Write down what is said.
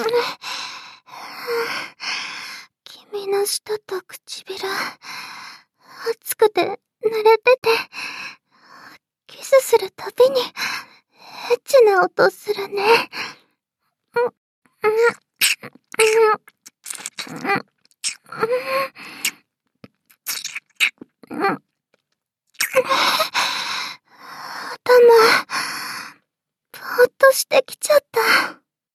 君の舌と唇、熱くて濡れてて、キスするたびにエッチな音するね。頭、ぼーっとしてきちゃっ